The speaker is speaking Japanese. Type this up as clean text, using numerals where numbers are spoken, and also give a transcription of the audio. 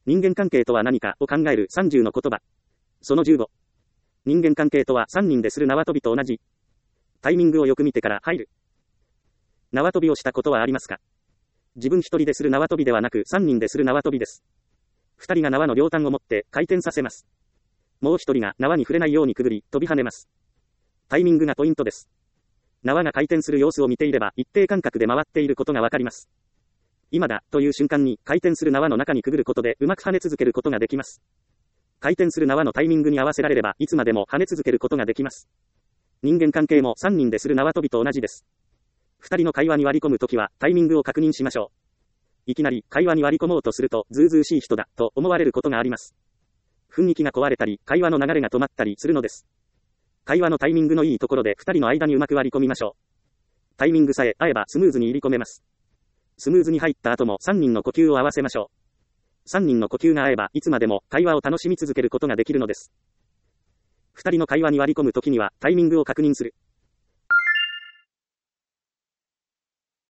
人間関係とは何かを考える30の言葉。その15。人間関係とは3人でする縄跳びと同じ。タイミングをよく見てから入る。縄跳びをしたことはありますか？自分一人でする縄跳びではなく3人でする縄跳びです。2人が縄の両端を持って回転させます。もう1人が縄に触れないようにくぐり、飛び跳ねます。タイミングがポイントです。縄が回転する様子を見ていれば一定間隔で回っていることがわかります。今だという瞬間に回転する縄の中にくぐることでうまく跳ね続けることができます。回転する縄のタイミングに合わせられればいつまでも跳ね続けることができます。人間関係も3人でする縄跳びと同じです。2人の会話に割り込むときはタイミングを確認しましょう。いきなり会話に割り込もうとするとずうずうしい人だと思われることがあります。雰囲気が壊れたり会話の流れが止まったりするのです。会話のタイミングのいいところで2人の間にうまく割り込みましょう。タイミングさえ合えばスムーズに入り込めます。スムーズに入った後も3人の呼吸を合わせましょう。3人の呼吸が合えばいつまでも会話を楽しみ続けることができるのです。2人の会話に割り込むときにはタイミングを確認する。